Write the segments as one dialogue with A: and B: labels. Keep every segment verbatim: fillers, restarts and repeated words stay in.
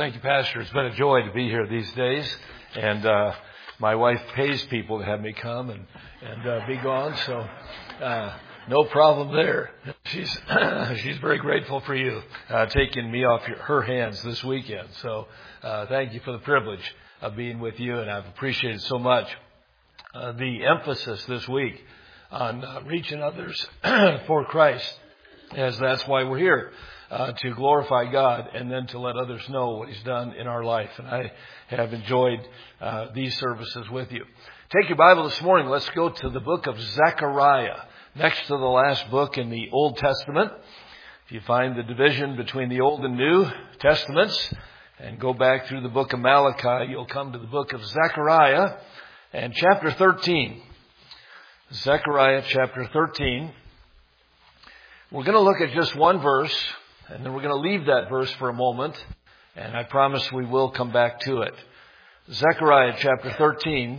A: Thank you, Pastor. It's been a joy to be here these days. And uh, my wife pays people to have me come and, and uh, be gone. So uh, no problem there. She's she's very grateful for you uh, taking me off your, her hands this weekend. So uh, thank you for the privilege of being with you. And I've appreciated so much uh, the emphasis this week on uh, reaching others for Christ, as that's why we're here. Uh, to glorify God and then to let others know what He's done in our life. And I have enjoyed uh, these services with you. Take your Bible this morning. Let's go to the book of Zechariah, next to the last book in the Old Testament. If you find the division between the Old and New Testaments and go back through the book of Malachi, you'll come to the book of Zechariah and chapter thirteen. Zechariah chapter thirteen. We're going to look at just one verse. And then we're going to leave that verse for a moment, and I promise we will come back to it. Zechariah chapter thirteen,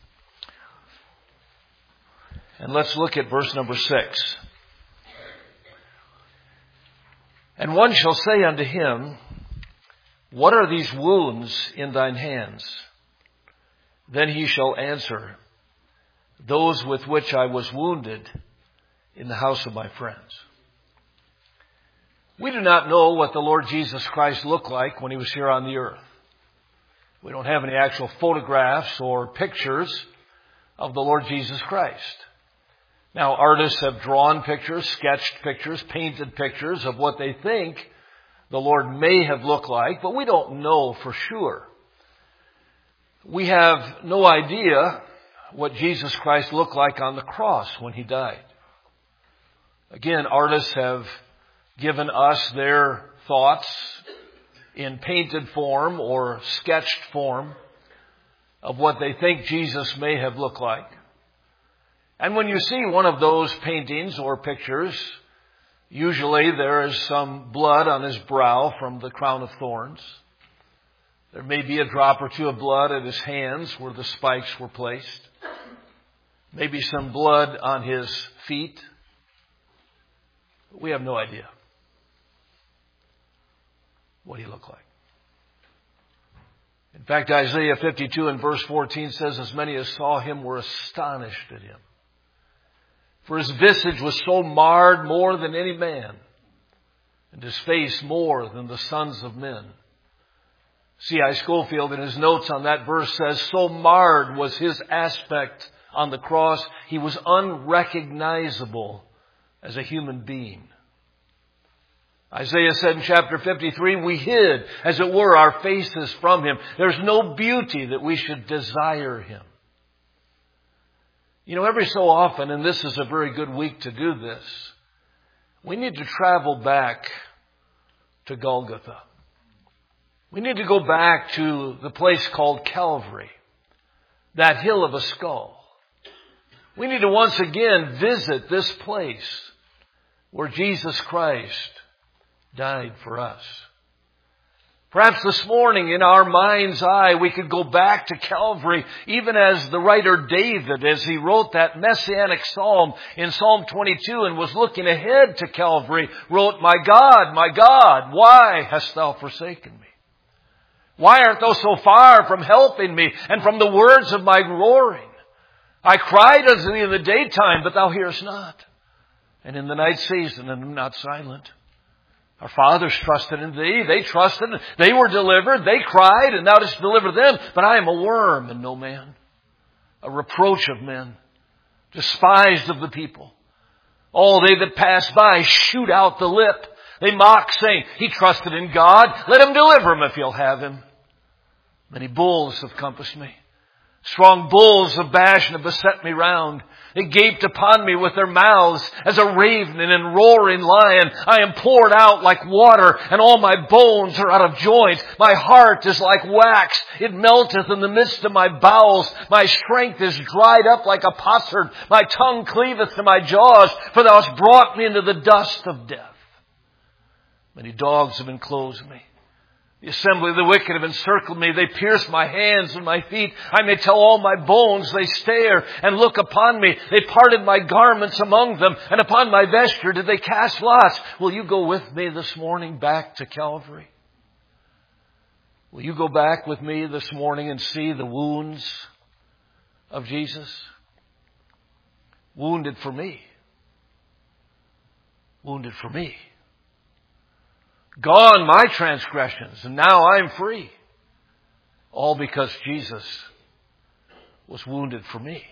A: and let's look at verse number six. And one shall say unto him, What are these wounds in thine hands? Then he shall answer, Those with which I was wounded in the house of my friends. We do not know what the Lord Jesus Christ looked like when He was here on the earth. We don't have any actual photographs or pictures of the Lord Jesus Christ. Now, artists have drawn pictures, sketched pictures, painted pictures of what they think the Lord may have looked like, but we don't know for sure. We have no idea what Jesus Christ looked like on the cross when He died. Again, artists have given us their thoughts in painted form or sketched form of what they think Jesus may have looked like. And when you see one of those paintings or pictures, usually there is some blood on His brow from the crown of thorns. There may be a drop or two of blood at His hands where the spikes were placed. Maybe some blood on His feet. We have no idea what He looked like. In fact, Isaiah fifty-two and verse fourteen says, As many as saw Him were astonished at Him. For His visage was so marred more than any man, and His face more than the sons of men. C I Scofield in his notes on that verse says, So marred was His aspect on the cross, He was unrecognizable as a human being. Isaiah said in chapter fifty-three, we hid, as it were, our faces from Him. There's no beauty that we should desire Him. You know, every so often, and this is a very good week to do this, we need to travel back to Golgotha. We need to go back to the place called Calvary, that hill of a skull. We need to once again visit this place where Jesus Christ died for us. Perhaps this morning in our mind's eye we could go back to Calvary, even as the writer David, as he wrote that messianic psalm in Psalm twenty-two and was looking ahead to Calvary, wrote, My God, my God, why hast thou forsaken me? Why art thou so far from helping me and from the words of my roaring? I cried unto thee in the daytime, but thou hearest not. And in the night season, and am not silent. Our fathers trusted in Thee. They trusted. They were delivered. They cried, and Thou didst deliver them. But I am a worm and no man, a reproach of men, despised of the people. All they that pass by shoot out the lip. They mock, saying, He trusted in God. Let Him deliver him if He'll have him. Many bulls have compassed me. Strong bulls of Bashan have beset me round. They gaped upon me with their mouths as a raven and a roaring lion. I am poured out like water, and all my bones are out of joint. My heart is like wax. It melteth in the midst of my bowels. My strength is dried up like a potsherd. My tongue cleaveth to my jaws, for Thou hast brought me into the dust of death. Many dogs have enclosed me. The assembly of the wicked have encircled me. They pierce my hands and my feet. I may tell all my bones. They stare and look upon me. They parted my garments among them, and upon my vesture did they cast lots. Will you go with me this morning back to Calvary? Will you go back with me this morning and see the wounds of Jesus? Wounded for me. Wounded for me. Gone my transgressions, and now I'm free. All because Jesus was wounded for me.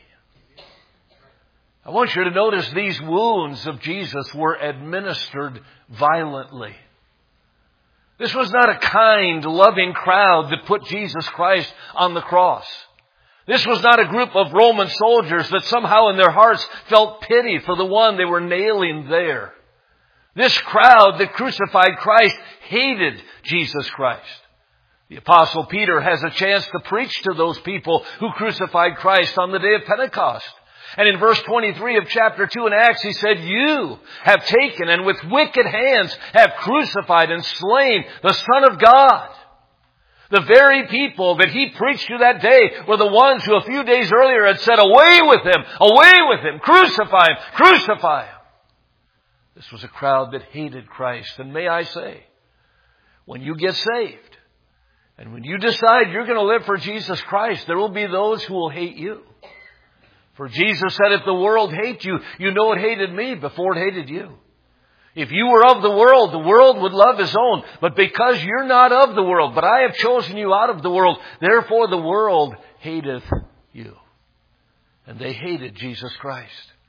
A: I want you to notice these wounds of Jesus were administered violently. This was not a kind, loving crowd that put Jesus Christ on the cross. This was not a group of Roman soldiers that somehow in their hearts felt pity for the one they were nailing there. This crowd that crucified Christ hated Jesus Christ. The Apostle Peter has a chance to preach to those people who crucified Christ on the day of Pentecost. And in verse twenty-three of chapter two in Acts, he said, "You have taken and with wicked hands have crucified and slain the Son of God." The very people that he preached to that day were the ones who a few days earlier had said, "Away with him, away with him, crucify him, crucify him." This was a crowd that hated Christ. And may I say, when you get saved, and when you decide you're going to live for Jesus Christ, there will be those who will hate you. For Jesus said, if the world hates you, you know it hated me before it hated you. If you were of the world, the world would love his own. But because you're not of the world, but I have chosen you out of the world, therefore the world hateth you. And they hated Jesus Christ.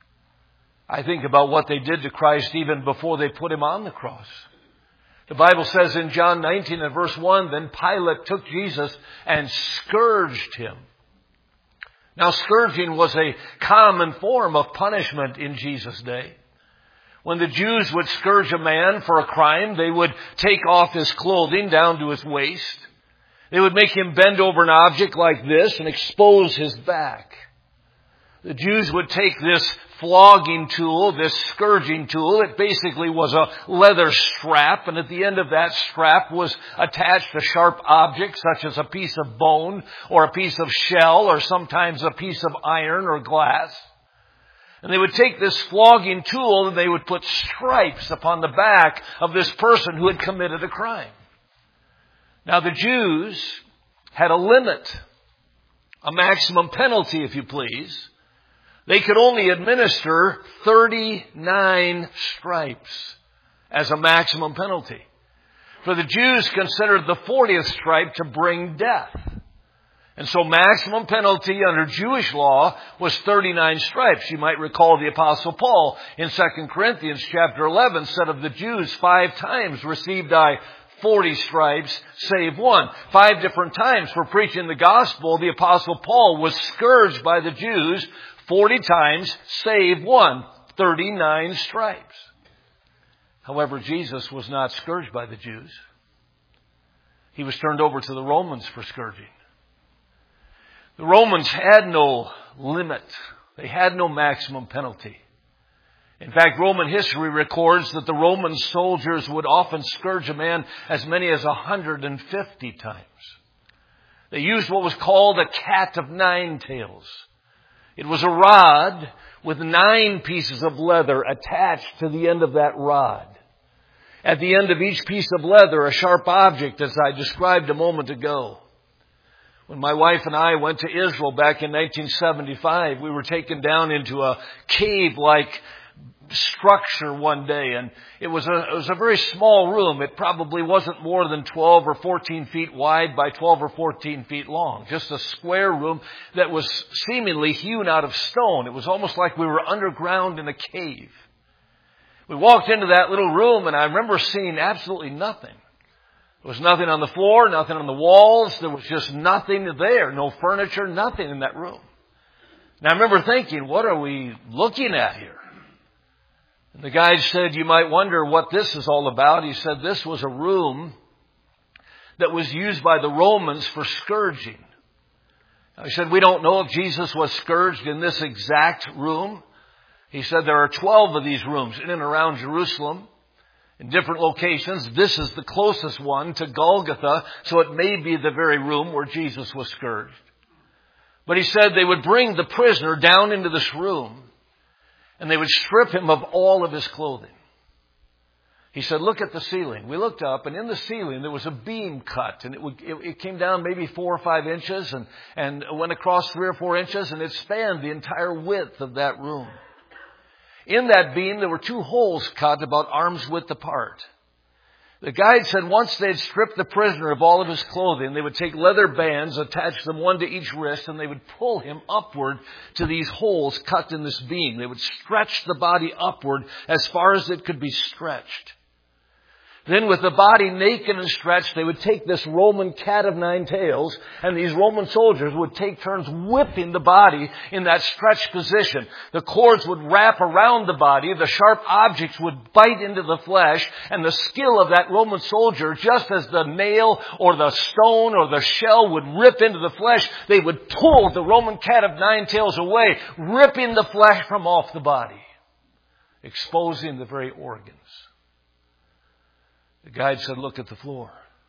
A: I think about what they did to Christ even before they put him on the cross. The Bible says in John nineteen and verse one, then Pilate took Jesus and scourged him. Now, scourging was a common form of punishment in Jesus' day. When the Jews would scourge a man for a crime, they would take off his clothing down to his waist. They would make him bend over an object like this and expose his back. The Jews would take this flogging tool, this scourging tool. It basically was a leather strap, and at the end of that strap was attached a sharp object such as a piece of bone or a piece of shell or sometimes a piece of iron or glass. And they would take this flogging tool and they would put stripes upon the back of this person who had committed a crime. Now the Jews had a limit, a maximum penalty, if you please. They could only administer thirty-nine stripes as a maximum penalty. For the Jews considered the fortieth stripe to bring death. And so maximum penalty under Jewish law was thirty-nine stripes. You might recall the Apostle Paul in Second Corinthians chapter eleven said of the Jews, five times received I forty stripes, save one. Five different times for preaching the gospel, the Apostle Paul was scourged by the Jews forty times, save one. thirty-nine stripes. However, Jesus was not scourged by the Jews. He was turned over to the Romans for scourging. The Romans had no limit. They had no maximum penalty. In fact, Roman history records that the Roman soldiers would often scourge a man as many as one hundred fifty times. They used what was called a cat of nine tails. It was a rod with nine pieces of leather attached to the end of that rod. At the end of each piece of leather, a sharp object, as I described a moment ago. When my wife and I went to Israel back in nineteen seventy-five, we were taken down into a cave-like structure one day, and it was a it was a very small room. It probably wasn't more than twelve or fourteen feet wide by twelve or fourteen feet long. Just a square room that was seemingly hewn out of stone. It was almost like we were underground in a cave. We walked into that little room, and I remember seeing absolutely nothing. There was nothing on the floor, nothing on the walls. There was just nothing there. No furniture, nothing in that room. And I remember thinking, what are we looking at here? And the guide said, you might wonder what this is all about. He said this was a room that was used by the Romans for scourging. He said, we don't know if Jesus was scourged in this exact room. He said there are twelve of these rooms in and around Jerusalem in different locations. This is the closest one to Golgotha, so it may be the very room where Jesus was scourged. But he said they would bring the prisoner down into this room, and they would strip him of all of his clothing. He said, look at the ceiling. We looked up, and in the ceiling there was a beam cut, and it, would, it, it came down maybe four or five inches and, and went across three or four inches, and it spanned the entire width of that room. In that beam there were two holes cut about arm's width apart. The guide said once they'd stripped the prisoner of all of his clothing, they would take leather bands, attach them one to each wrist, and they would pull him upward to these holes cut in this beam. They would stretch the body upward as far as it could be stretched. Then with the body naked and stretched, they would take this Roman cat of nine tails, and these Roman soldiers would take turns whipping the body in that stretched position. The cords would wrap around the body, the sharp objects would bite into the flesh, and the skill of that Roman soldier, just as the nail or the stone or the shell would rip into the flesh, they would pull the Roman cat of nine tails away, ripping the flesh from off the body, exposing the very organs. The guide said, look at the floor.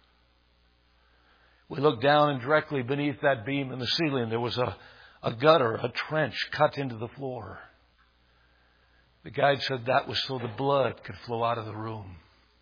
A: We looked down, and directly beneath that beam in the ceiling there was a, a gutter, a trench cut into the floor. The guide said that was so the blood could flow out of the room.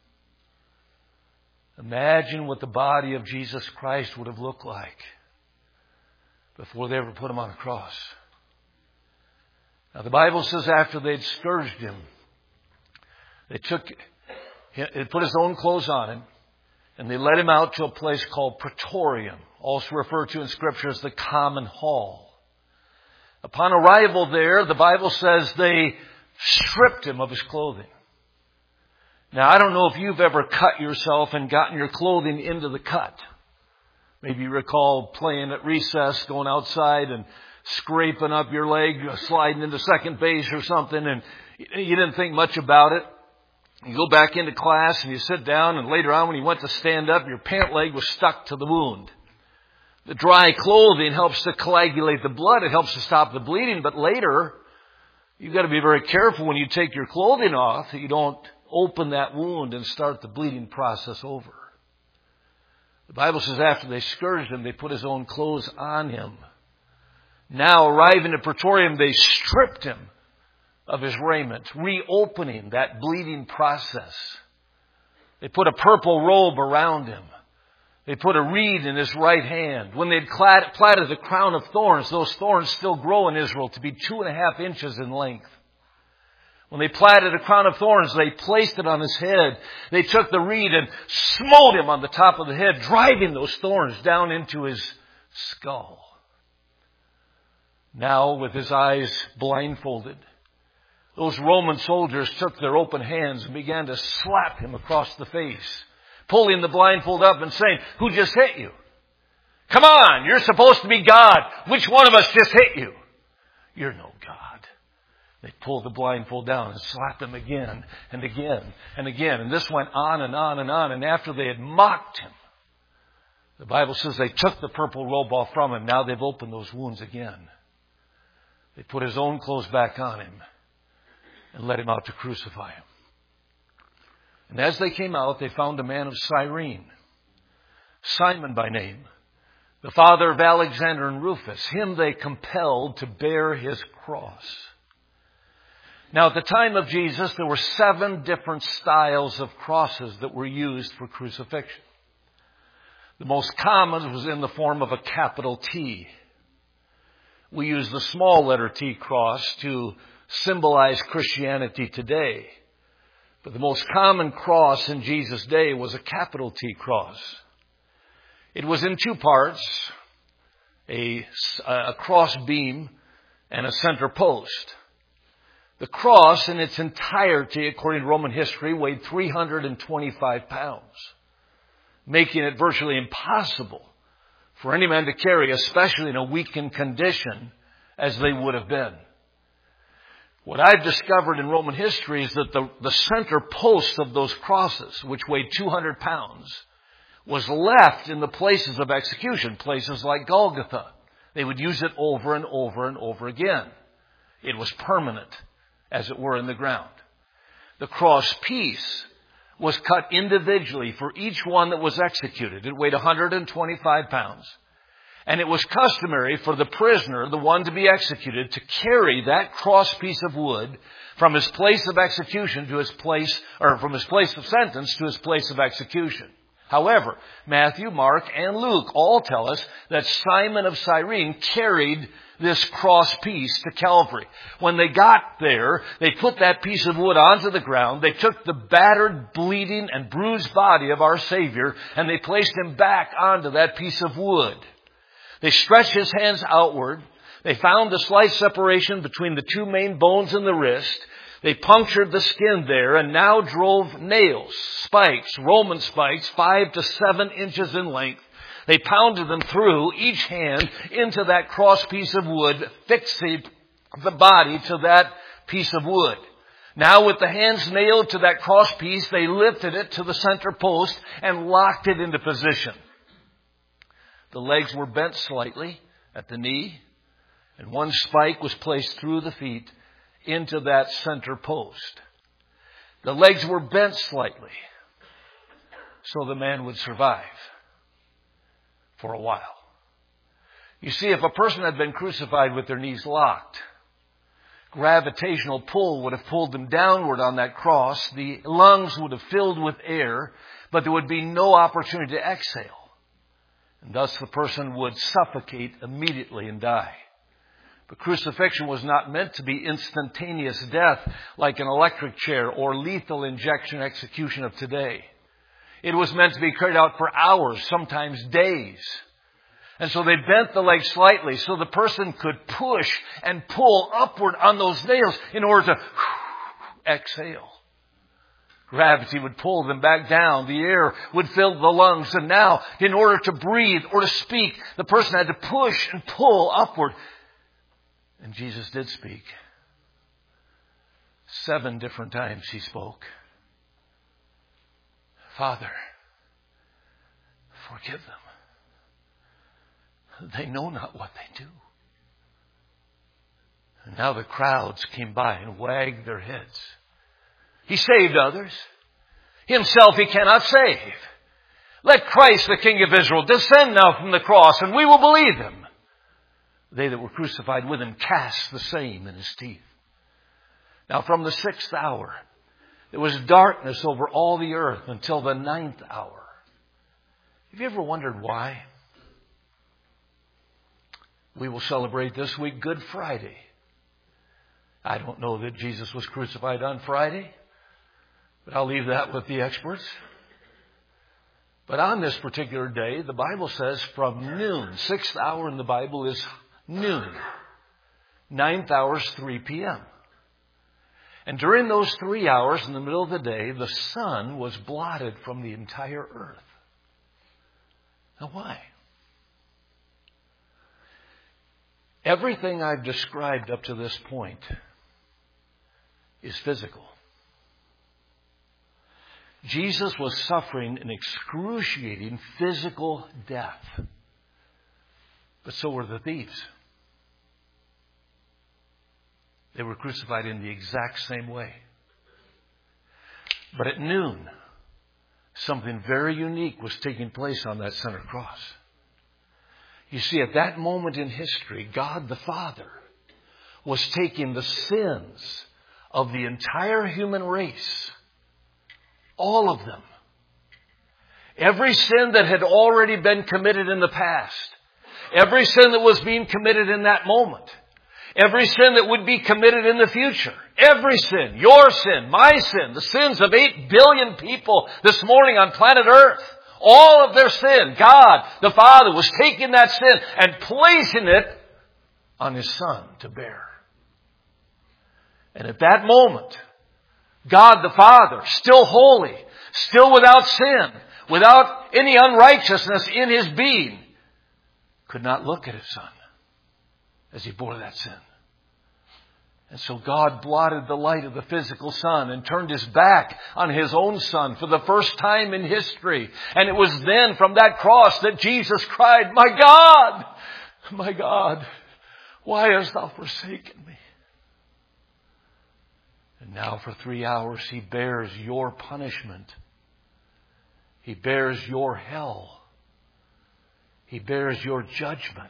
A: Imagine what the body of Jesus Christ would have looked like before they ever put him on a cross. Now the Bible says after they'd scourged him, they took... He put his own clothes on him, and they led him out to a place called Praetorium, also referred to in Scripture as the Common Hall. Upon arrival there, the Bible says they stripped him of his clothing. Now, I don't know if you've ever cut yourself and gotten your clothing into the cut. Maybe you recall playing at recess, going outside and scraping up your leg, sliding into second base or something, and you didn't think much about it. You go back into class and you sit down, and later on when you went to stand up, your pant leg was stuck to the wound. The dry clothing helps to coagulate the blood. It helps to stop the bleeding. But later, you've got to be very careful when you take your clothing off that you don't open that wound and start the bleeding process over. The Bible says after they scourged him, they put his own clothes on him. Now, arriving at Praetorium, they stripped him of his raiment, reopening that bleeding process. They put a purple robe around him. They put a reed in his right hand. When they'd plaited the crown of thorns, those thorns still grow in Israel to be two and a half inches in length. When they plaited a crown of thorns, they placed it on his head. They took the reed and smote him on the top of the head, driving those thorns down into his skull. Now, with his eyes blindfolded, those Roman soldiers took their open hands and began to slap him across the face, pulling the blindfold up and saying, "Who just hit you? Come on, you're supposed to be God. Which one of us just hit you? You're no God." They pulled the blindfold down and slapped him again and again and again. And this went on and on and on. And after they had mocked him, the Bible says they took the purple robe off from him. Now they've opened those wounds again. They put his own clothes back on him and led him out to crucify him. And as they came out, they found a man of Cyrene, Simon by name, the father of Alexander and Rufus. Him they compelled to bear his cross. Now, at the time of Jesus, there were seven different styles of crosses that were used for crucifixion. The most common was in the form of a capital T. We use the small letter T cross to symbolize Christianity today. But the most common cross in Jesus' day was a capital T cross. It was in two parts, a, a cross beam and a center post. The cross in its entirety, according to Roman history, weighed three hundred twenty-five pounds, making it virtually impossible for any man to carry, especially in a weakened condition as they would have been. What I've discovered in Roman history is that the, the center post of those crosses, which weighed two hundred pounds, was left in the places of execution, places like Golgotha. They would use it over and over and over again. It was permanent, as it were, in the ground. The cross piece was cut individually for each one that was executed. It weighed one hundred twenty-five pounds. And it was customary for the prisoner, the one to be executed, to carry that cross piece of wood from his place of execution to his place, or from his place of sentence to his place of execution. However, Matthew, Mark, and Luke all tell us that Simon of Cyrene carried this cross piece to Calvary. When they got there, they put that piece of wood onto the ground. They took the battered, bleeding, and bruised body of our Savior, and they placed him back onto that piece of wood. They stretched his hands outward. They found the slight separation between the two main bones in the wrist. They punctured the skin there and now drove nails, spikes, Roman spikes, five to seven inches in length. They pounded them through each hand into that cross piece of wood, fixing the body to that piece of wood. Now with the hands nailed to that cross piece, they lifted it to the center post and locked it into position. The legs were bent slightly at the knee, and one spike was placed through the feet into that center post. The legs were bent slightly so the man would survive for a while. You see, if a person had been crucified with their knees locked, gravitational pull would have pulled them downward on that cross. The lungs would have filled with air, but there would be no opportunity to exhale. And thus the person would suffocate immediately and die. But crucifixion was not meant to be instantaneous death like an electric chair or lethal injection execution of today. It was meant to be carried out for hours, sometimes days. And so they bent the legs slightly so the person could push and pull upward on those nails in order to exhale. Gravity would pull them back down. The air would fill the lungs. And now, in order to breathe or to speak, the person had to push and pull upward. And Jesus did speak. Seven different times he spoke. Father, forgive them. They know not what they do. And now the crowds came by and wagged their heads. He saved others. Himself he cannot save. Let Christ, the King of Israel, descend now from the cross, and we will believe him. They that were crucified with him cast the same in his teeth. Now from the sixth hour, there was darkness over all the earth until the ninth hour. Have you ever wondered why? We will celebrate this week Good Friday. I don't know that Jesus was crucified on Friday, but I'll leave that with the experts. But on this particular day, the Bible says from noon, sixth hour in the Bible is noon. Ninth hour is three p.m. And during those three hours in the middle of the day, the sun was blotted from the entire earth. Now why? Everything I've described up to this point is physical. Jesus was suffering an excruciating physical death. But so were the thieves. They were crucified in the exact same way. But at noon, something very unique was taking place on that center cross. You see, at that moment in history, God the Father was taking the sins of the entire human race, all of them. Every sin that had already been committed in the past, every sin that was being committed in that moment, every sin that would be committed in the future, every sin, your sin, my sin, the sins of eight billion people this morning on planet Earth, all of their sin, God, the Father, was taking that sin and placing it on His Son to bear. And at that moment, God the Father, still holy, still without sin, without any unrighteousness in His being, could not look at His Son as He bore that sin. And so God blotted the light of the physical sun and turned His back on His own Son for the first time in history. And it was then from that cross that Jesus cried, "My God, my God, why hast Thou forsaken me?" And now for three hours He bears your punishment. He bears your hell. He bears your judgment.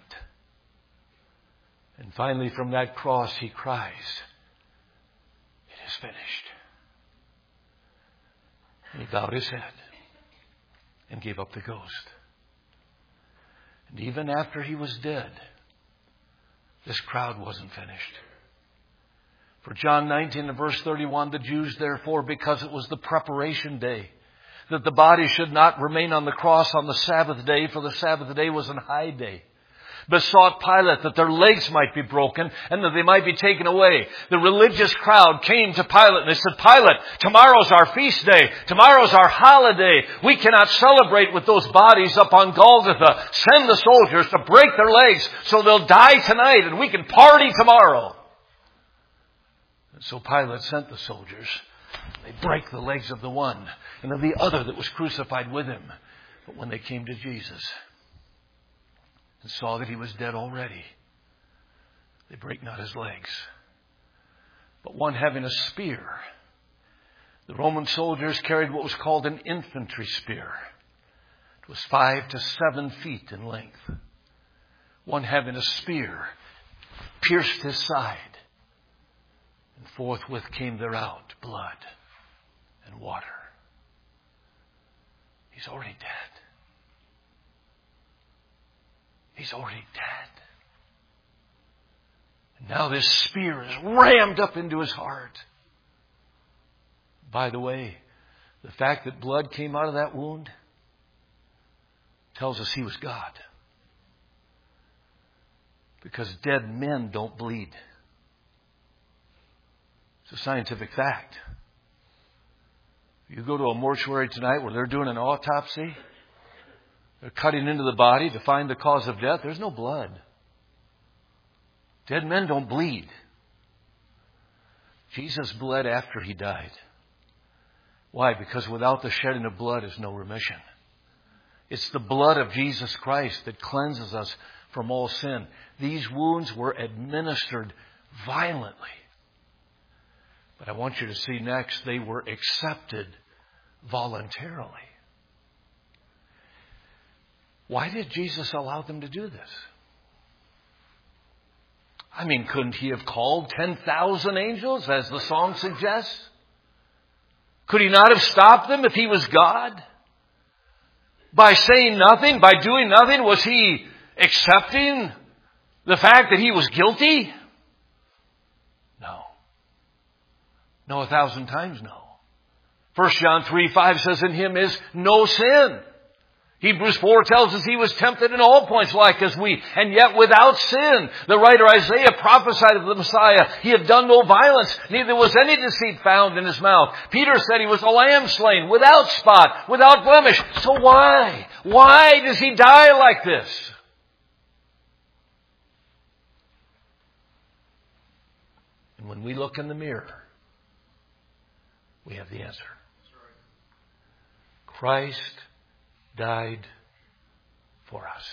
A: And finally, from that cross, He cries, it is finished. And He bowed His head and gave up the ghost. And even after He was dead, this crowd wasn't finished. For John nineteen and verse thirty-one, the Jews therefore, because it was the preparation day, that the body should not remain on the cross on the Sabbath day, for the Sabbath day was an high day, besought Pilate that their legs might be broken and that they might be taken away. The religious crowd came to Pilate and they said, Pilate, tomorrow's our feast day. Tomorrow's our holiday. We cannot celebrate with those bodies up on Golgotha. Send the soldiers to break their legs so they'll die tonight and we can party tomorrow. And so Pilate sent the soldiers. They break the legs of the one and of the other that was crucified with him. But when they came to Jesus and saw that He was dead already, they brake not His legs, but one having a spear. The Roman soldiers carried what was called an infantry spear. It was five to seven feet in length. One having a spear pierced His side, and forthwith came there out blood and water. He's already dead. He's already dead. And now this spear is rammed up into His heart. By the way, the fact that blood came out of that wound tells us He was God. Because dead men don't bleed. It's a scientific fact. You go to a mortuary tonight where they're doing an autopsy. They're cutting into the body to find the cause of death. There's no blood. Dead men don't bleed. Jesus bled after He died. Why? Because without the shedding of blood is no remission. It's the blood of Jesus Christ that cleanses us from all sin. These wounds were administered violently. But I want you to see next, they were accepted voluntarily. Why did Jesus allow them to do this? I mean, couldn't He have called ten thousand angels, as the song suggests? Could He not have stopped them if He was God? By saying nothing, by doing nothing, was He accepting the fact that He was guilty? No. No, a thousand times no. First John three five says, in Him is no sin. Hebrews four tells us He was tempted in all points like as we, and yet without sin. The writer Isaiah prophesied of the Messiah. He had done no violence, neither was any deceit found in His mouth. Peter said He was a lamb slain, without spot, without blemish. So why? Why does He die like this? And when we look in the mirror, we have the answer. Christ died for us.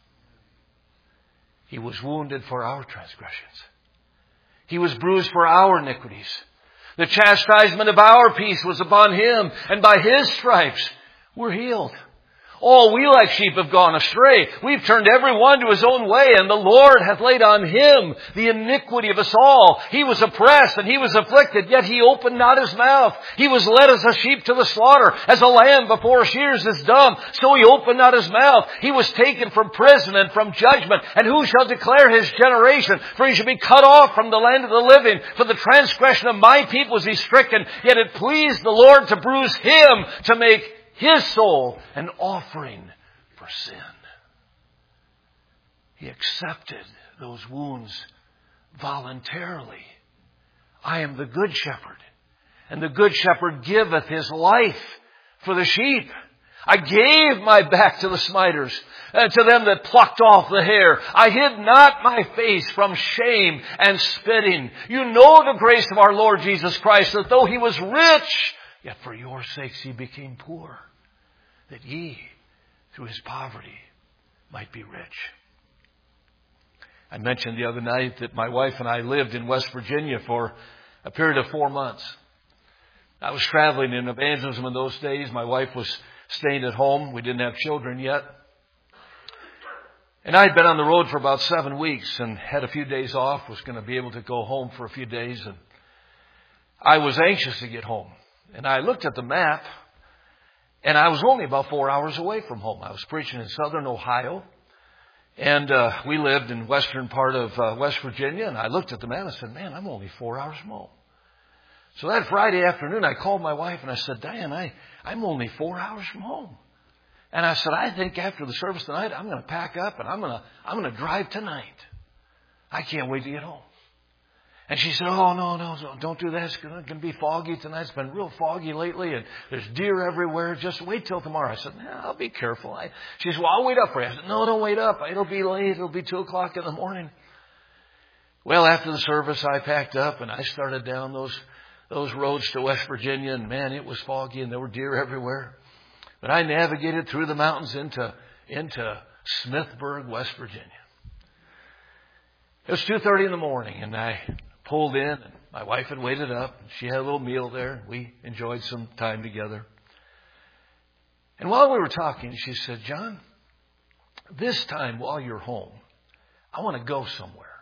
A: He was wounded for our transgressions. He was bruised for our iniquities. The chastisement of our peace was upon Him, and by His stripes we're healed. All we like sheep have gone astray. We've turned every one to his own way, and the Lord hath laid on Him the iniquity of us all. He was oppressed and He was afflicted, yet He opened not His mouth. He was led as a sheep to the slaughter, as a lamb before shears is dumb. So He opened not His mouth. He was taken from prison and from judgment. And who shall declare His generation? For He shall be cut off from the land of the living. For the transgression of my people was He stricken. Yet it pleased the Lord to bruise Him, to make His soul an offering for sin. He accepted those wounds voluntarily. I am the good shepherd, and the good shepherd giveth his life for the sheep. I gave my back to the smiters, and to them that plucked off the hair. I hid not my face from shame and spitting. You know the grace of our Lord Jesus Christ, that though He was rich, yet for your sakes He became poor, that ye, through His poverty, might be rich. I mentioned the other night that my wife and I lived in West Virginia for a period of four months. I was traveling in evangelism in those days. My wife was staying at home. We didn't have children yet. And I had been on the road for about seven weeks and had a few days off, was going to be able to go home for a few days. And I was anxious to get home. And I looked at the map, and I was only about four hours away from home. I was preaching in southern Ohio. And uh, we lived in western part of uh, West Virginia. And I looked at the map and I said, man, I'm only four hours from home. So that Friday afternoon, I called my wife and I said, Diane, I, I'm only four hours from home. And I said, I think after the service tonight, I'm going to pack up and I'm going to, I'm going to drive tonight. I can't wait to get home. And she said, oh, no, no, don't do that. It's going to be foggy tonight. It's been real foggy lately and there's deer everywhere. Just wait till tomorrow. I said, nah, I'll be careful. I, she said, well, I'll wait up for you. I said, no, don't wait up. It'll be late. It'll be two o'clock in the morning. Well, after the service, I packed up and I started down those, those roads to West Virginia. And man, it was foggy and there were deer everywhere. But I navigated through the mountains into, into Smithburg, West Virginia. It was two thirty in the morning and I pulled in, and my wife had waited up. She had a little meal there. We enjoyed some time together. And while we were talking, she said, John, this time while you're home, I want to go somewhere.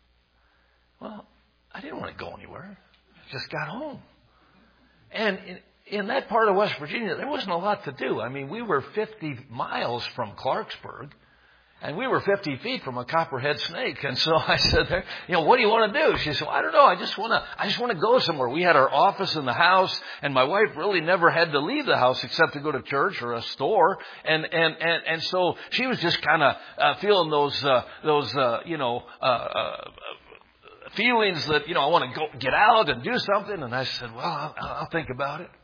A: Well, I didn't want to go anywhere. I just got home. And in, in that part of West Virginia, there wasn't a lot to do. I mean, we were fifty miles from Clarksburg. And we were fifty feet from a copperhead snake. And so I said, you know, what do you want to do? She said, well, I don't know. I just want to, I just want to go somewhere. We had our office in the house and my wife really never had to leave the house except to go to church or a store. And, and, and, and so she was just kind of uh, feeling those, uh, those, uh, you know, uh, uh, feelings that, you know, I want to go get out and do something. And I said, well, I'll, I'll think about it.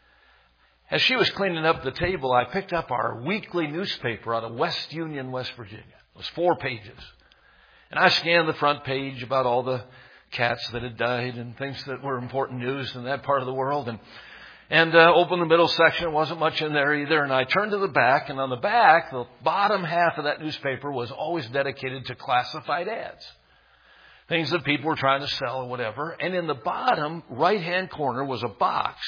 A: As she was cleaning up the table, I picked up our weekly newspaper out of West Union, West Virginia. It was four pages. And I scanned the front page about all the cats that had died and things that were important news in that part of the world. And, and uh, opened the middle section. There wasn't much in there either. And I turned to the back. And on the back, the bottom half of that newspaper was always dedicated to classified ads. Things that people were trying to sell or whatever. And in the bottom right-hand corner was a box.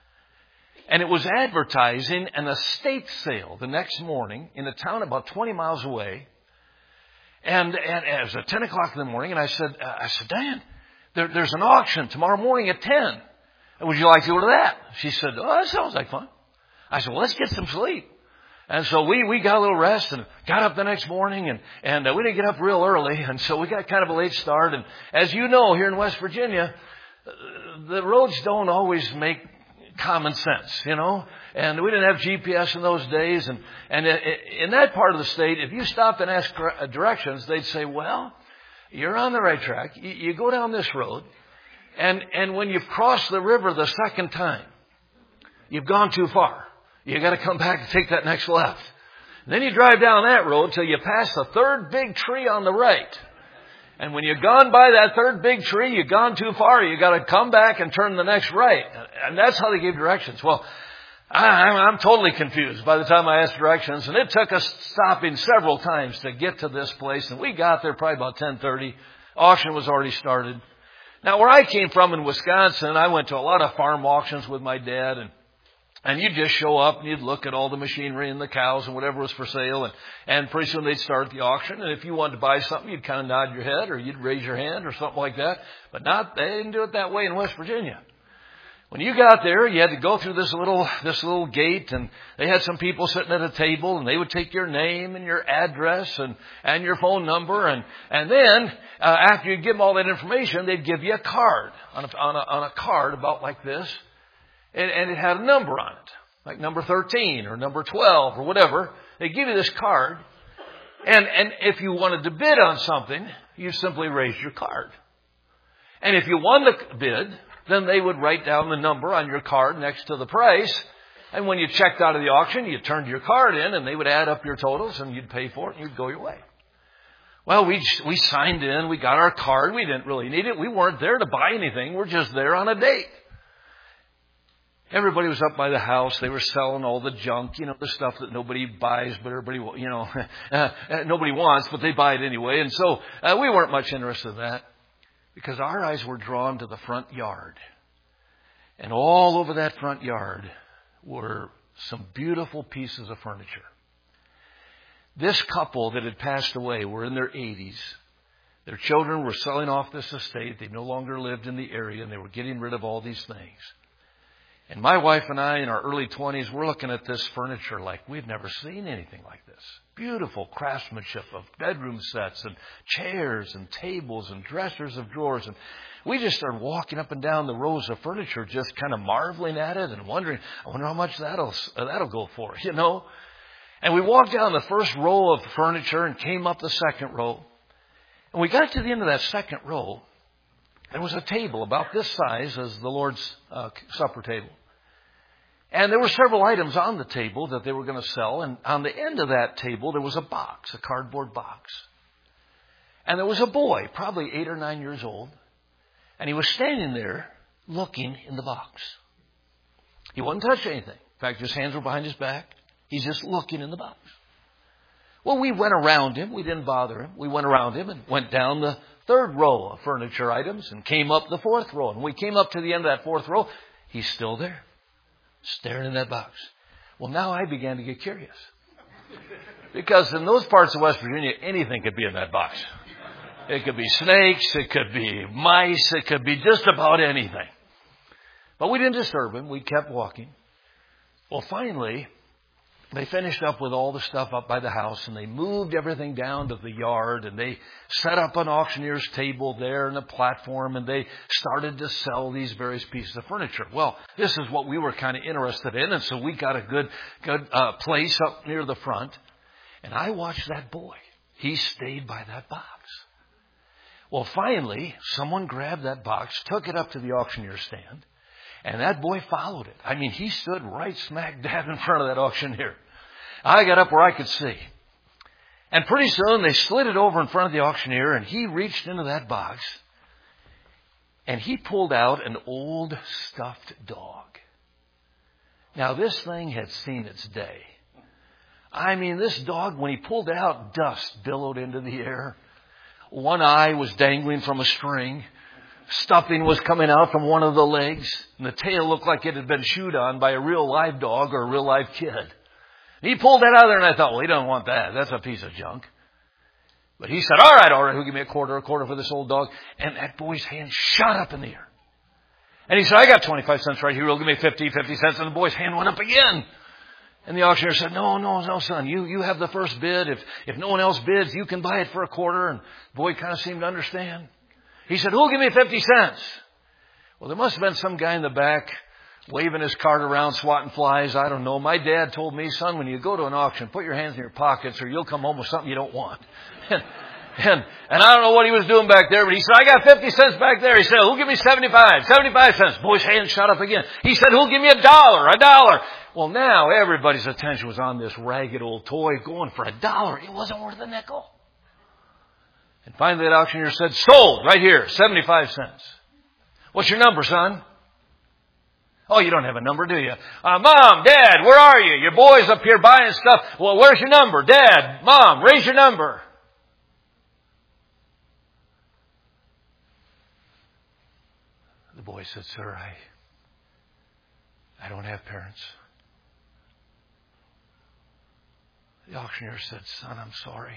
A: And it was advertising an estate sale the next morning in a town about twenty miles away. And, and it was at ten o'clock in the morning. And I said, uh, I said, Diane, there, there's an auction tomorrow morning at ten. Would you like to go to that? She said, oh, that sounds like fun. I said, well, let's get some sleep. And so we, we got a little rest and got up the next morning. And, and uh, we didn't get up real early. And so we got kind of a late start. And as you know, here in West Virginia, the roads don't always make common sense, you know, and we didn't have G P S in those days. And, and in that part of the state, if you stopped and asked directions, they'd say, well, you're on the right track. You, you go down this road. And, and when you've crossed the river the second time, you've gone too far. You got to come back and take that next left. And then you drive down that road till you pass the third big tree on the right. And when you've gone by that third big tree, you've gone too far. You got to come back and turn the next right. And that's how they gave directions. Well, I, I'm totally confused by the time I asked directions. And it took us stopping several times to get to this place. And we got there probably about ten thirty. Auction was already started. Now, where I came from in Wisconsin, I went to a lot of farm auctions with my dad. And And you'd just show up and you'd look at all the machinery and the cows and whatever was for sale. And, and pretty soon they'd start the auction. And if you wanted to buy something, you'd kind of nod your head or you'd raise your hand or something like that. But not, they didn't do it that way in West Virginia. When you got there, you had to go through this little, this little gate, and they had some people sitting at a table, and they would take your name and your address and, and your phone number. And, and then, uh, after you give them all that information, they'd give you a card on a, on a, on a card about like this. And, and it had a number on it, like number thirteen or number twelve or whatever. They give you this card. And, and if you wanted to bid on something, you simply raised your card. And if you won the bid, then they would write down the number on your card next to the price. And when you checked out of the auction, you turned your card in and they would add up your totals and you'd pay for it and you'd go your way. Well, we we signed in. We got our card. We didn't really need it. We weren't there to buy anything. We're just there on a date. Everybody was up by the house. They were selling all the junk, you know, the stuff that nobody buys, but everybody, you know, uh, nobody wants, but they buy it anyway. And so uh, we weren't much interested in that because our eyes were drawn to the front yard. And all over that front yard were some beautiful pieces of furniture. This couple that had passed away were in their eighties. Their children were selling off this estate. They no longer lived in the area, and they were getting rid of all these things. And my wife and I, in our early twenties, we're looking at this furniture like we've never seen anything like this. Beautiful craftsmanship of bedroom sets and chairs and tables and dressers of drawers. And we just started walking up and down the rows of furniture, just kind of marveling at it and wondering, I wonder how much that'll that'll go for, you know. And we walked down the first row of furniture and came up the second row. And we got to the end of that second row. There was a table about this size as the Lord's uh, supper table. And there were several items on the table that they were going to sell. And on the end of that table, there was a box, a cardboard box. And there was a boy, probably eight or nine years old. And he was standing there looking in the box. He wouldn't touch anything. In fact, his hands were behind his back. He's just looking in the box. Well, we went around him. We didn't bother him. We went around him and went down the third row of furniture items and came up the fourth row. And when we came up to the end of that fourth row, he's still there, staring in that box. Well, now I began to get curious. Because in those parts of West Virginia, anything could be in that box. It could be snakes, it could be mice, it could be just about anything. But we didn't disturb him. We kept walking. Well, finally, they finished up with all the stuff up by the house, and they moved everything down to the yard, and they set up an auctioneer's table there and a platform, and they started to sell these various pieces of furniture. Well, this is what we were kind of interested in, and so we got a good, good uh, place up near the front. And I watched that boy. He stayed by that box. Well, finally, someone grabbed that box, took it up to the auctioneer's stand, and that boy followed it. I mean, he stood right smack dab in front of that auctioneer. I got up where I could see. And pretty soon they slid it over in front of the auctioneer, and he reached into that box and he pulled out an old stuffed dog. Now, this thing had seen its day. I mean, this dog, when he pulled it out, dust billowed into the air. One eye was dangling from a string. Stuffing was coming out from one of the legs. And the tail looked like it had been chewed on by a real live dog or a real live kid. He pulled that out of there, and I thought, well, he doesn't want that. That's a piece of junk. But he said, all right, all right, who'll give me a quarter, a quarter for this old dog? And that boy's hand shot up in the air. And he said, I got twenty-five cents right here. He'll give me fifty, fifty cents. And the boy's hand went up again. And the auctioneer said, no, no, no, son, you, you have the first bid. If, if no one else bids, you can buy it for a quarter. And the boy kind of seemed to understand. He said, who'll give me fifty cents? Well, there must have been some guy in the back waving his cart around, swatting flies. I don't know. My dad told me, son, when you go to an auction, put your hands in your pockets or you'll come home with something you don't want. and, and, and I don't know what he was doing back there, but he said, I got fifty cents back there. He said, who'll give me seventy-five? seventy-five cents. Boy's hand shot up again. He said, who'll give me a dollar? A dollar. Well, now everybody's attention was on this ragged old toy going for a dollar. It wasn't worth a nickel. And finally that auctioneer said, sold right here, seventy-five cents. What's your number, son? Oh, you don't have a number, do you? Uh, Mom, Dad, where are you? Your boy's up here buying stuff. Well, where's your number? Dad, Mom, raise your number. The boy said, sir, I, I don't have parents. The auctioneer said, son, I'm sorry.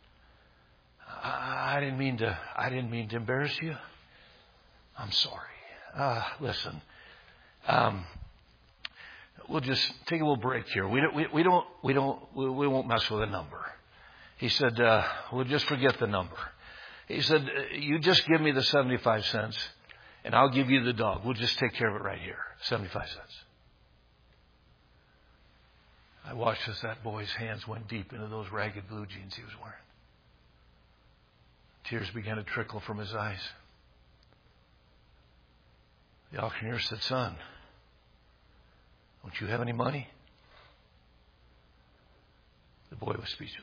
A: I, I didn't mean to, I didn't mean to embarrass you. I'm sorry. Uh, listen. Um, we'll just take a little break here. We don't, we, we don't, we don't, we, we won't mess with a number. He said, uh, we'll just forget the number. He said, you just give me the seventy-five cents and I'll give you the dog. We'll just take care of it right here. seventy-five cents. I watched as that boy's hands went deep into those ragged blue jeans he was wearing. Tears began to trickle from his eyes. The auctioneer said, son, don't you have any money? The boy was speechless.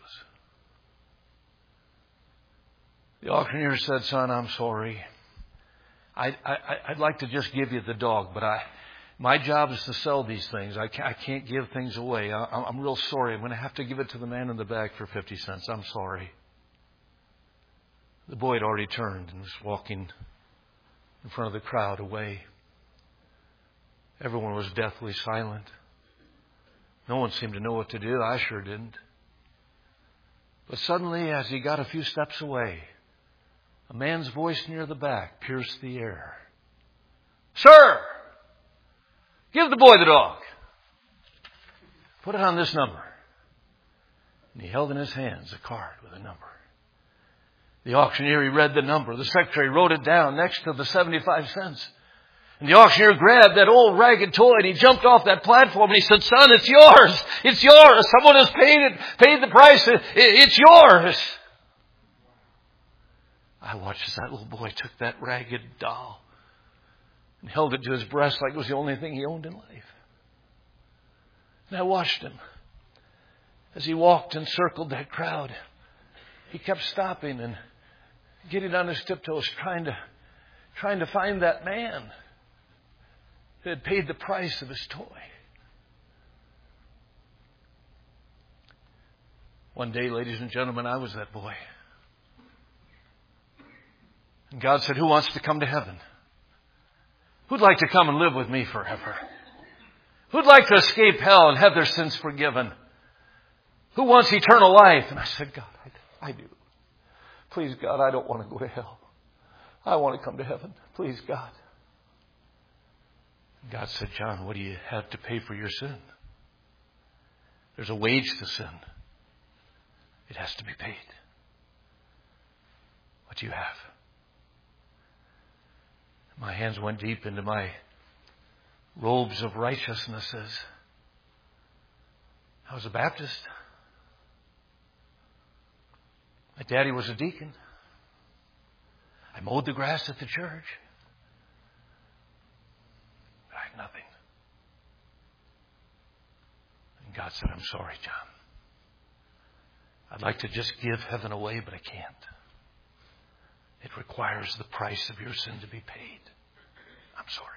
A: The auctioneer said, son, I'm sorry. I, I, I'd like to just give you the dog, but I, my job is to sell these things. I can't, I can't give things away. I, I'm real sorry. I'm going to have to give it to the man in the back for fifty cents. I'm sorry. The boy had already turned and was walking in front of the crowd away. Everyone was deathly silent. No one seemed to know what to do. I sure didn't. But suddenly, as he got a few steps away, a man's voice near the back pierced the air. "Sir, give the boy the dog. Put it on this number." And he held in his hands a card with a number. The auctioneer, he read the number. The secretary wrote it down next to the seventy-five cents. And the auctioneer grabbed that old ragged toy and he jumped off that platform and he said, "Son, it's yours. It's yours. Someone has paid it, paid the price. It, it's yours." I watched as that little boy took that ragged doll and held it to his breast like it was the only thing he owned in life. And I watched him as he walked and circled that crowd. He kept stopping and getting on his tiptoes, trying to, trying to find that man who had paid the price of his toy. One day, ladies and gentlemen, I was that boy. And God said, "Who wants to come to heaven? Who'd like to come and live with me forever? Who'd like to escape hell and have their sins forgiven? Who wants eternal life?" And I said, "God, I, I do. Please, God, I don't want to go to hell. I want to come to heaven. Please, God." And God said, "John, what do you have to pay for your sin? There's a wage to sin. It has to be paid. What do you have?" My hands went deep into my robes of righteousnesses. I was a Baptist. My daddy was a deacon. I mowed the grass at the church. But I had nothing. And God said, "I'm sorry, John. I'd like to just give heaven away, but I can't. It requires the price of your sin to be paid. I'm sorry."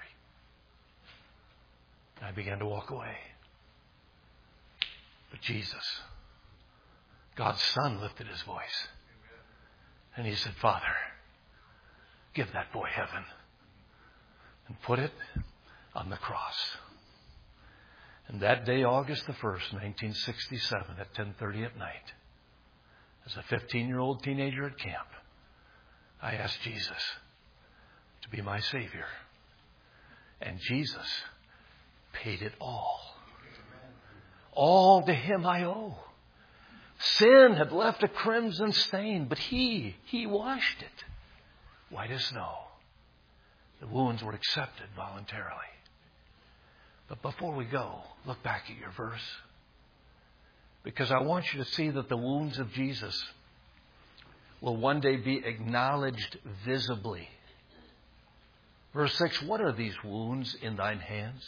A: And I began to walk away. But Jesus, God's Son, lifted his voice. And he said, "Father, give that boy heaven and put it on the cross." And that day, August the first, nineteen sixty-seven, at ten thirty at night, as a fifteen-year-old teenager at camp, I asked Jesus to be my Savior. And Jesus paid it all. All to him I owe. Sin had left a crimson stain, but he, he washed it white as snow. The wounds were accepted voluntarily. But before we go, look back at your verse. Because I want you to see that the wounds of Jesus will one day be acknowledged visibly. Verse six, "What are these wounds in thine hands?"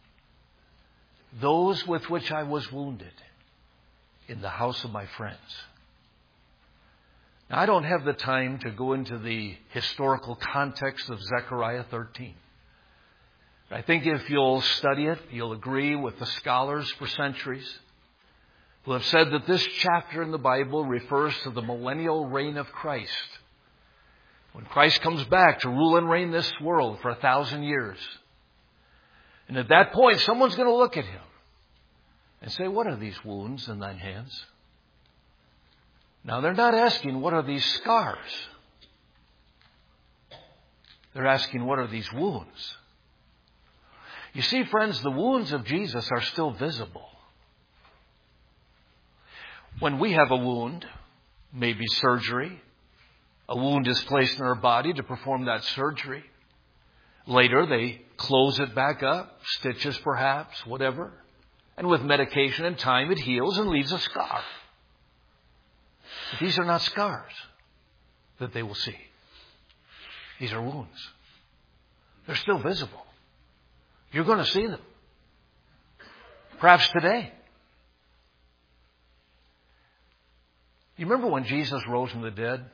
A: "Those with which I was wounded in the house of my friends." Now, I don't have the time to go into the historical context of Zechariah thirteen. I think if you'll study it, you'll agree with the scholars for centuries who have said that this chapter in the Bible refers to the millennial reign of Christ. When Christ comes back to rule and reign this world for a thousand years. And at that point, someone's going to look at him and say, "What are these wounds in thine hands?" Now, they're not asking, "What are these scars?" They're asking, "What are these wounds?" You see, friends, the wounds of Jesus are still visible. When we have a wound, maybe surgery, a wound is placed in our body to perform that surgery. Later, they close it back up, stitches perhaps, whatever. And with medication and time, it heals and leaves a scar. But these are not scars that they will see. These are wounds. They're still visible. You're going to see them. Perhaps today. You remember when Jesus rose from the dead?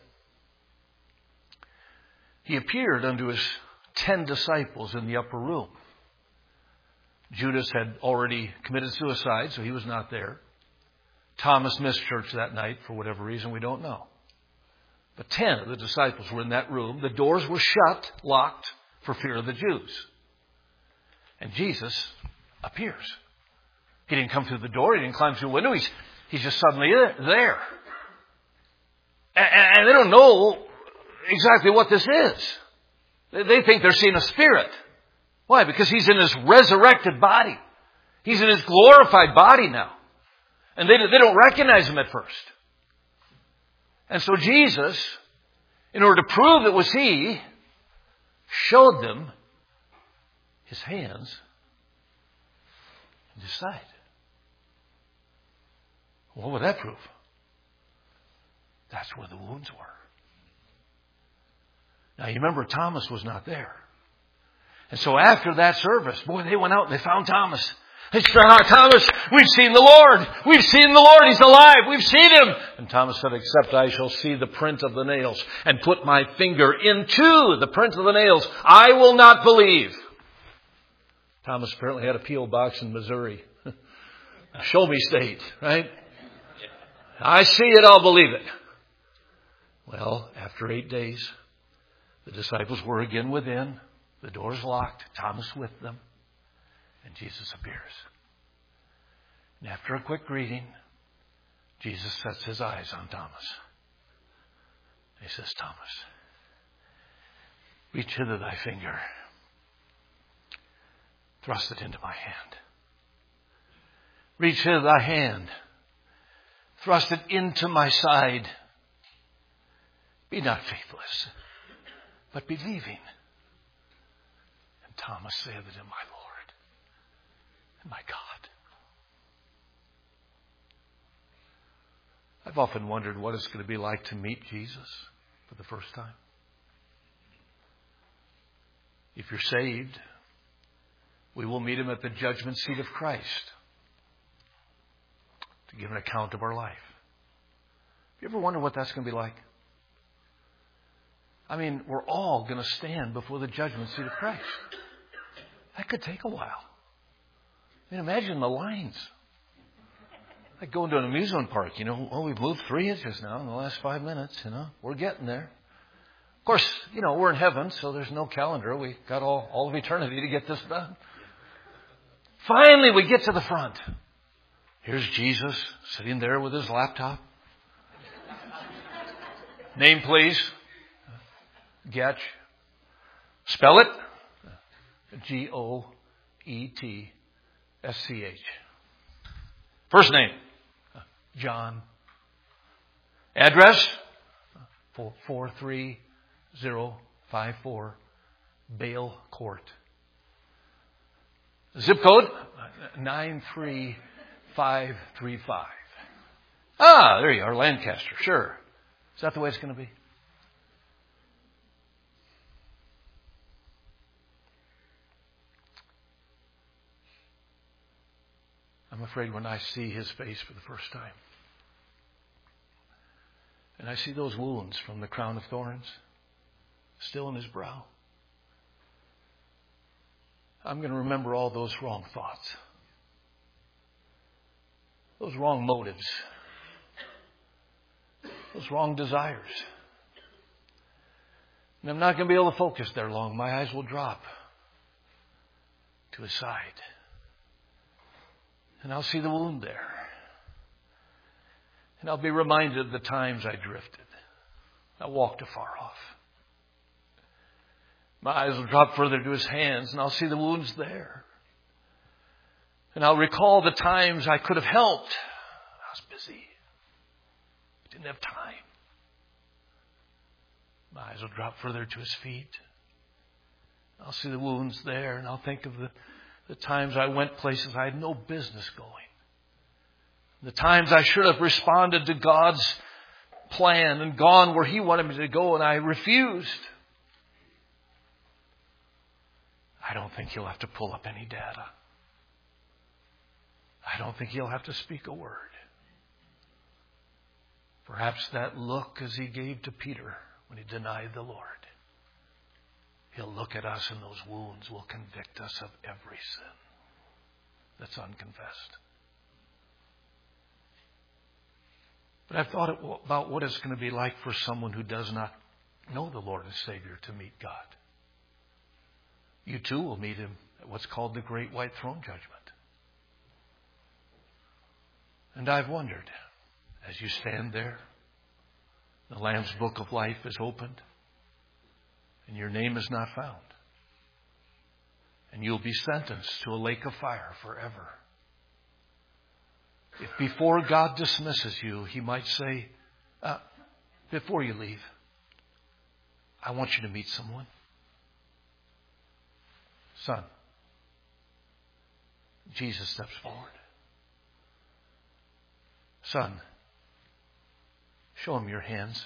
A: He appeared unto his ten disciples in the upper room. Judas had already committed suicide, so he was not there. Thomas missed church that night for whatever reason, we don't know. But ten of the disciples were in that room. The doors were shut, locked, for fear of the Jews. And Jesus appears. He didn't come through the door. He didn't climb through the window. He's, he's just suddenly there. And they don't know exactly what this is. They think they're seeing a spirit. Why? Because he's in his resurrected body. He's in his glorified body now. And they, they don't recognize him at first. And so Jesus, in order to prove it was he, showed them his hands and his side. What would that prove? That's where the wounds were. Now you remember Thomas was not there. And so after that service, boy, they went out and they found Thomas. They said, Thomas, we've seen the Lord. We've seen the Lord. He's alive. We've seen him. And Thomas said, except I shall see the print of the nails and put my finger into the print of the nails, I will not believe. Thomas apparently had a P O box in Missouri. Show me state, right? I see it, I'll believe it. Well, after eight days, the disciples were again within. The doors locked. Thomas with them. And Jesus appears. And after a quick greeting, Jesus sets his eyes on Thomas. He says, Thomas, reach hither thy finger. Thrust it into my hand. Reach hither thy hand. Thrust it into my side. Be not faithless, but believing. And Thomas saith unto him, my Lord and my God. I've often wondered what it's going to be like to meet Jesus for the first time. If you're saved, we will meet him at the judgment seat of Christ to give an account of our life. You ever wonder what that's going to be like? I mean, we're all going to stand before the judgment seat of Christ. That could take a while. I mean, imagine the lines. Like going to an amusement park, you know. Oh, we've moved three inches now in the last five minutes, you know. We're getting there. Of course, you know, we're in heaven, so there's no calendar. We got all, all of eternity to get this done. Finally, we get to the front. Here's Jesus sitting there with his laptop. Name, please. Getch. Spell it. G O E T S C H. First name. John. Address. four three zero five four Bale Court. Zip code. nine three five three five. Ah, there you are. Lancaster. Sure. Is that the way it's going to be? I'm afraid when I see his face for the first time, and I see those wounds from the crown of thorns still in his brow, I'm going to remember all those wrong thoughts, those wrong motives, those wrong desires. And I'm not going to be able to focus there long. My eyes will drop to his side. And I'll see the wound there. And I'll be reminded of the times I drifted. I walked afar off. My eyes will drop further to his hands, and I'll see the wounds there. And I'll recall the times I could have helped. I was busy. I didn't have time. My eyes will drop further to his feet. I'll see the wounds there, and I'll think of the The times I went places I had no business going. The times I should have responded to God's plan and gone where he wanted me to go, and I refused. I don't think he'll have to pull up any data. I don't think he'll have to speak a word. Perhaps that look as he gave to Peter when he denied the Lord. He'll look at us, and those wounds will convict us of every sin that's unconfessed. But I've thought about what it's going to be like for someone who does not know the Lord and Savior to meet God. You too will meet him at what's called the Great White Throne Judgment. And I've wondered, as you stand there, The Lamb's book of life is opened, and your name is not found. And you'll be sentenced to a lake of fire forever. If before God dismisses you, He might say, uh, before you leave, I want you to meet someone. Son, Jesus steps forward. Son, show him your hands.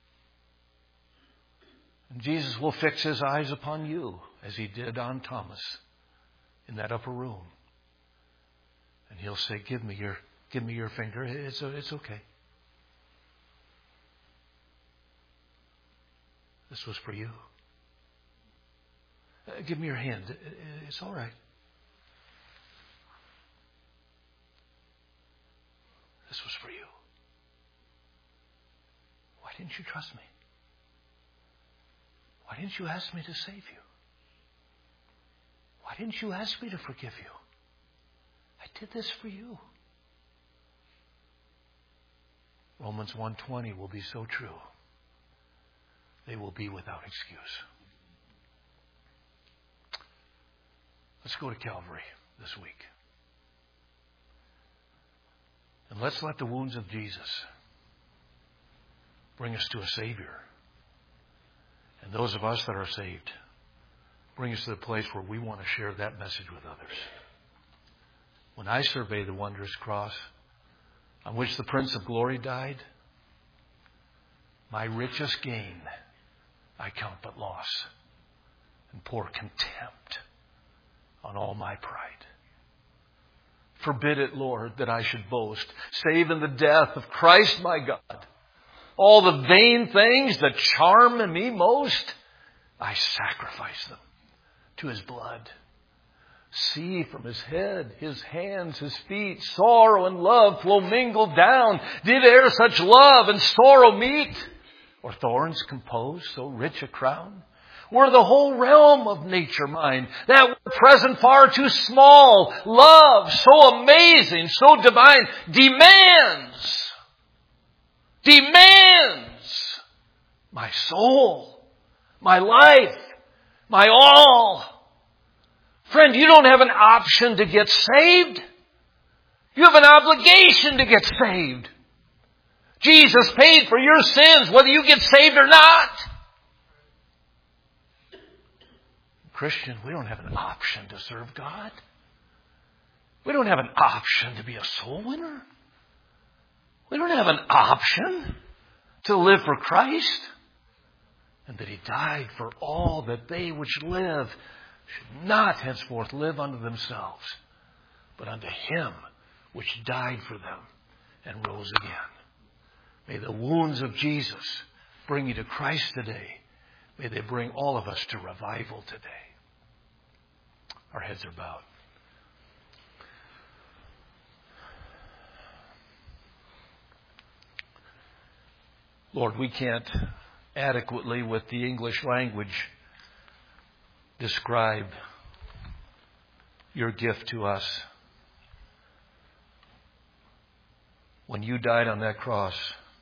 A: And Jesus will fix His eyes upon you as He did on Thomas in that upper room. And He'll say, give me your, give me your finger. It's, it's okay. This was for you. Uh, give me your hand. It's all right. This was for you. Why didn't you trust me? Why didn't you ask me to save you? Why didn't you ask me to forgive you? I did this for you. Romans one twenty will be so true. They will be without excuse. Let's go to Calvary this week. And let's let the wounds of Jesus bring us to a Savior. And those of us that are saved, bring us to the place where we want to share that message with others. When I survey the wondrous cross on which the Prince of Glory died, my richest gain I count but loss and pour contempt on all my pride. Forbid it, Lord, that I should boast, save in the death of Christ my God. All the vain things that charm me most, I sacrifice them to His blood. See from His head, His hands, His feet, sorrow and love flow mingled down. Did e'er such love and sorrow meet, or thorns compose so rich a crown? Were the whole realm of nature mine, that were present far too small, love so amazing, so divine, demands, demands my soul, my life, my all. Friend, you don't have an option to get saved. You have an obligation to get saved. Jesus paid for your sins, whether you get saved or not. Christian, we don't have an option to serve God. We don't have an option to be a soul winner. We don't have an option to live for Christ. And that He died for all, that they which live should not henceforth live unto themselves, but unto Him which died for them and rose again. May the wounds of Jesus bring you to Christ today. May they bring all of us to revival today. Our heads are bowed. Lord, we can't adequately, with the English language, describe your gift to us. When you died on that cross.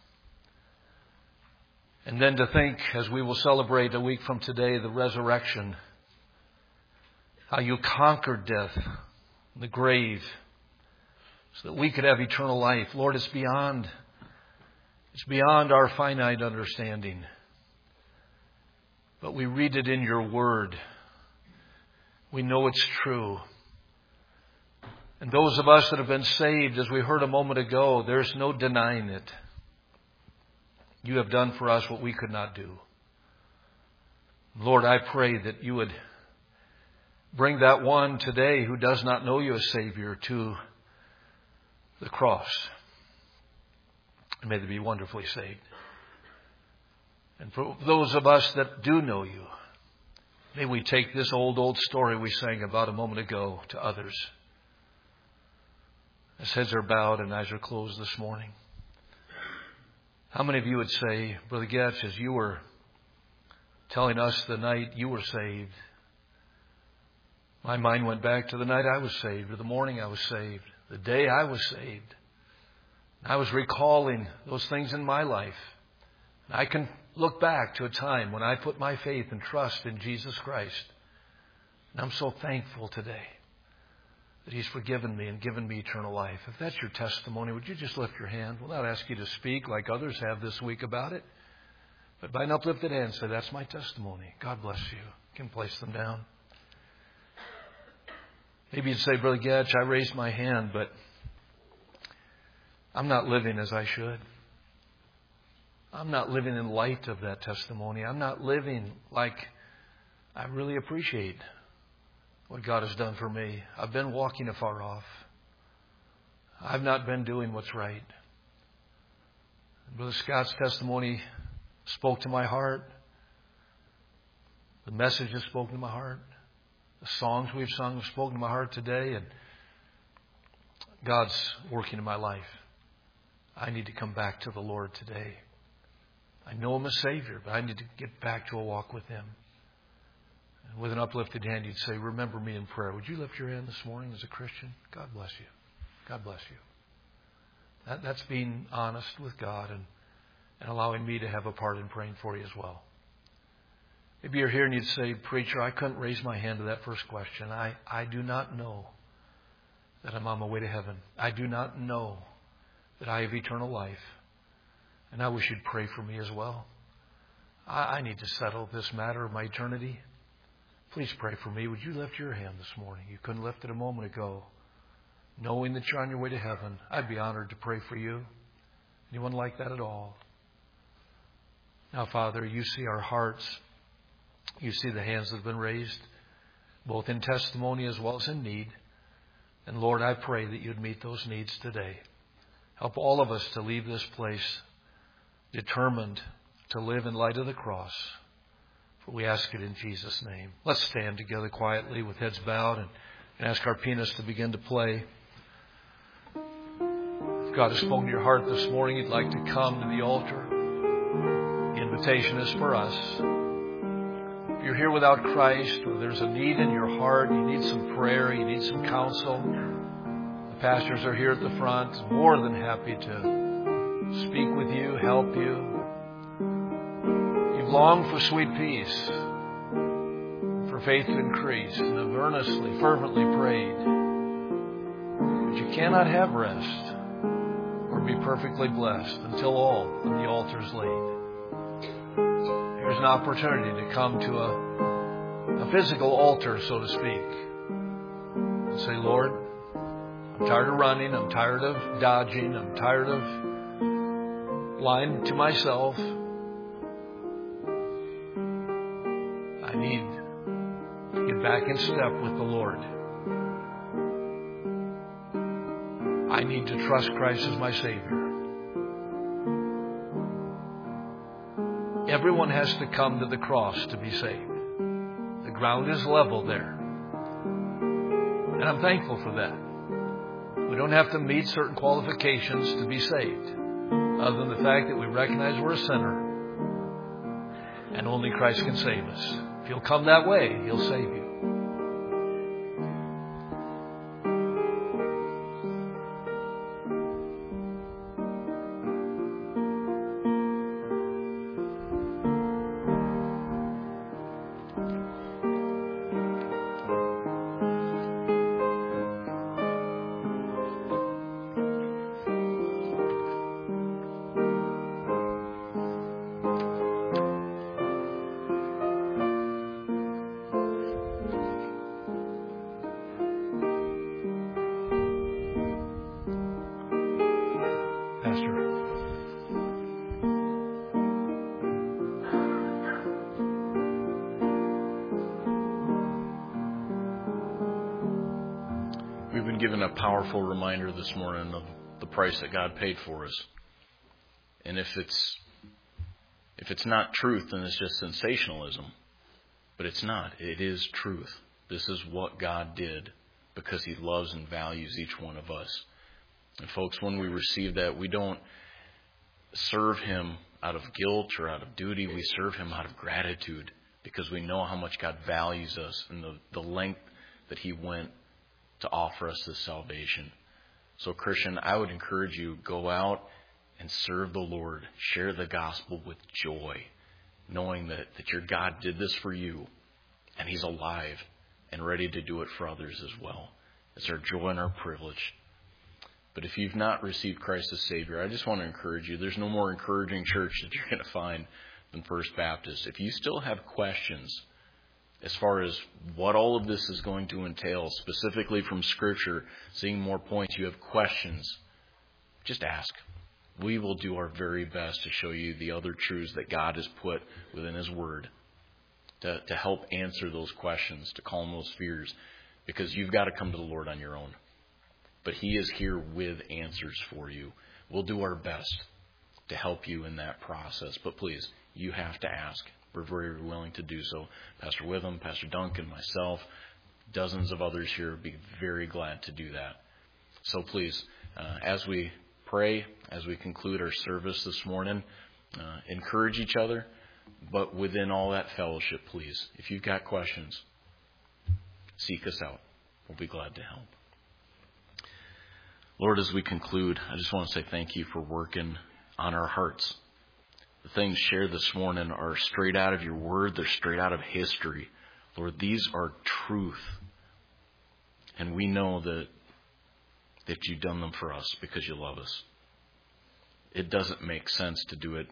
A: And then to think, as we will celebrate a week from today, the resurrection, how you conquered death, the grave, so that we could have eternal life. Lord, it's beyond, it's beyond our finite understanding. But we read it in your word. We know it's true. And those of us that have been saved, as we heard a moment ago, there's no denying it. You have done for us what we could not do. Lord, I pray that you would bring that one today who does not know you as Savior to the cross. And may they be wonderfully saved. And for those of us that do know you, may we take this old, old story we sang about a moment ago to others. As heads are bowed and eyes are closed this morning. How many of you would say, Brother Getz, as you were telling us the night you were saved, my mind went back to the night I was saved, or the morning I was saved, the day I was saved. I was recalling those things in my life. I can look back to a time when I put my faith and trust in Jesus Christ. And I'm so thankful today that He's forgiven me and given me eternal life. If that's your testimony, would you just lift your hand? We'll not ask you to speak like others have this week about it. But by an uplifted hand, say, that's my testimony. God bless you. You can place them down. Maybe you'd say, Brother Getch, I raised my hand, but I'm not living as I should. I'm not living in light of that testimony. I'm not living like I really appreciate what God has done for me. I've been walking afar off. I've not been doing what's right. Brother Scott's testimony spoke to my heart. The message has spoken to my heart. The songs we've sung have spoken to my heart today. And God's working in my life. I need to come back to the Lord today. I know Him as Savior, but I need to get back to a walk with Him. And with an uplifted hand, you'd say, remember me in prayer. Would you lift your hand this morning as a Christian? God bless you. God bless you. That, that's being honest with God and, and allowing me to have a part in praying for you as well. Maybe you're here and you'd say, Preacher, I couldn't raise my hand to that first question. I, I do not know that I'm on my way to heaven. I do not know that I have eternal life. And I wish you'd pray for me as well. I, I need to settle this matter of my eternity. Please pray for me. Would you lift your hand this morning? You couldn't lift it a moment ago. Knowing that you're on your way to heaven, I'd be honored to pray for you. Anyone like that at all? Now, Father, you see our hearts. You see the hands that have been raised, both in testimony as well as in need. And Lord, I pray that you'd meet those needs today. Help all of us to leave this place determined to live in light of the cross. For we ask it in Jesus' name. Let's stand together quietly with heads bowed and, and ask our pianist to begin to play. If God has spoken to your heart this morning, you'd like to come to the altar. The invitation is for us. If you're here without Christ, or there's a need in your heart, you need some prayer, you need some counsel, the pastors are here at the front, more than happy to speak with you, help you. You've longed for sweet peace, for faith to increase, and have earnestly, fervently prayed. But you cannot have rest or be perfectly blessed until all on the altar is laid. There's an opportunity to come to a, a physical altar, so to speak, and say, Lord, I'm tired of running, I'm tired of dodging, I'm tired of lying to myself. I need to get back in step with the Lord. I need to trust Christ as my Savior. Everyone has to come to the cross to be saved. The ground is level there. And I'm thankful for that. We don't have to meet certain qualifications to be saved, other than the fact that we recognize we're a sinner and only Christ can save us. If you'll come that way, He'll save you.
B: Given a powerful reminder this morning of the price that God paid for us. And if it's if it's not truth, then it's just sensationalism. But it's not. It is truth. This is what God did because He loves and values each one of us. And folks, when we receive that, we don't serve Him out of guilt or out of duty. We serve Him out of gratitude because we know how much God values us and the, the length that He went to offer us this salvation. So Christian, I would encourage you, go out and serve the Lord. Share the gospel with joy, knowing that, that your God did this for you, and He's alive and ready to do it for others as well. It's our joy and our privilege. But if you've not received Christ as Savior, I just want to encourage you. There's no more encouraging church that you're going to find than First Baptist. If you still have questions as far as what all of this is going to entail, specifically from Scripture, seeing more points, you have questions, just ask. We will do our very best to show you the other truths that God has put within His Word to, to help answer those questions, to calm those fears, because you've got to come to the Lord on your own. But He is here with answers for you. We'll do our best to help you in that process. But please, you have to ask. We're very willing to do so. Pastor Witham, Pastor Duncan, myself, dozens of others here would be very glad to do that. So please, uh, as we pray, as we conclude our service this morning, uh, encourage each other. But within all that fellowship, please, if you've got questions, seek us out. We'll be glad to help. Lord, as we conclude, I just want to say thank you for working on our hearts. The things shared this morning are straight out of your word. They're straight out of history. Lord, these are truth. And we know that, that you've done them for us because you love us. It doesn't make sense to do it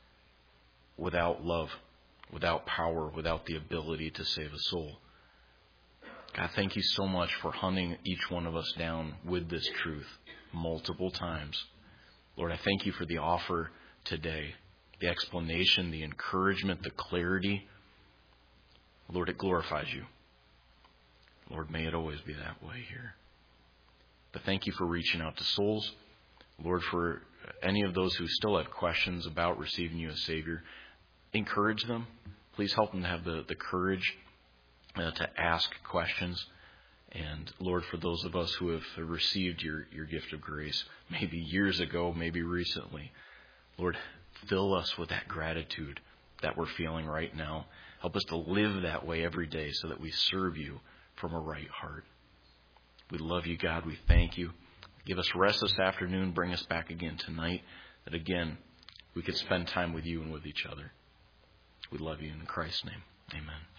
B: without love, without power, without the ability to save a soul. God, thank you so much for hunting each one of us down with this truth multiple times. Lord, I thank you for the offer today, the explanation, the encouragement, the clarity. Lord, it glorifies you. Lord, may it always be that way here. But thank you for reaching out to souls. Lord, for any of those who still have questions about receiving you as Savior, encourage them. Please help them to have the, the courage Uh, to ask questions. And Lord, for those of us who have received your, your gift of grace, maybe years ago, maybe recently, Lord, fill us with that gratitude that we're feeling right now. Help us to live that way every day so that we serve you from a right heart. We love you, God. We thank you. Give us rest this afternoon. Bring us back again tonight, that again, we could spend time with you and with each other. We love you in Christ's name. Amen.